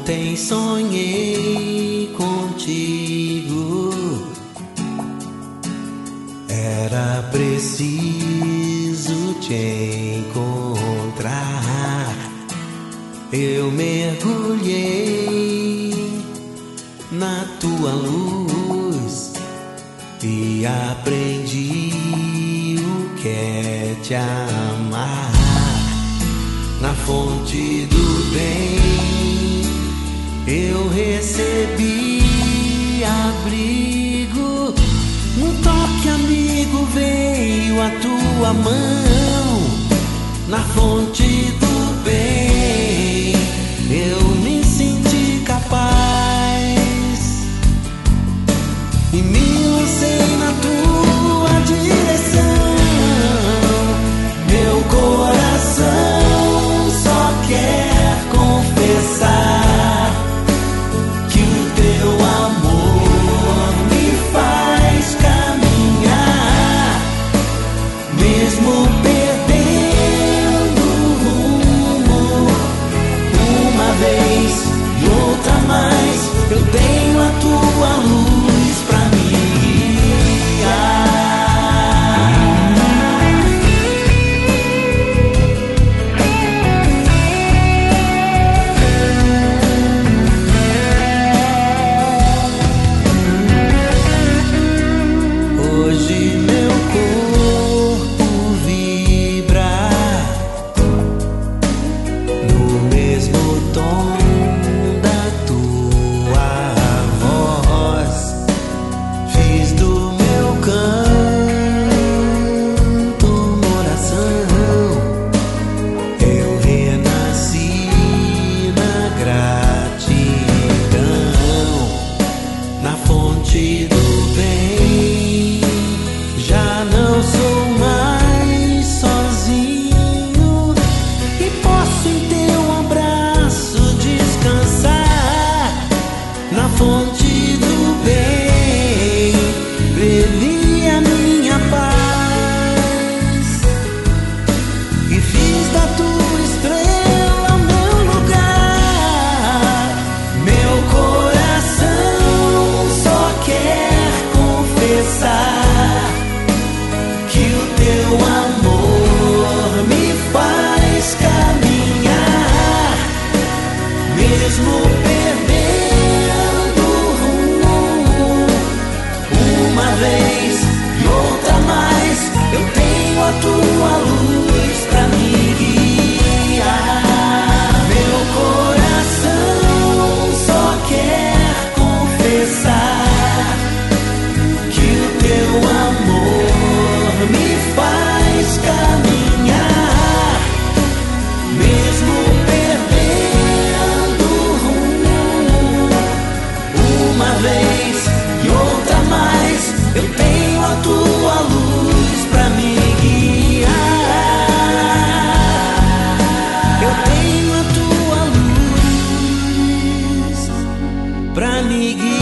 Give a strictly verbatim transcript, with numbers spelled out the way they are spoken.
Ontem sonhei contigo, era preciso te encontrar. Eu mergulhei na tua luz e aprendi o que é te amar. Na fonte do bem eu recebi abrigo, num toque amigo veio a tua mão. Na fonte do bem eu me senti capaz e me lancei na tua direção. Meu coração só quer confessar que o teu amor me faz caminhar, mesmo perdendo o rumo uma vez e outra mais. Eu tenho a tua luz pra me pra me guiar.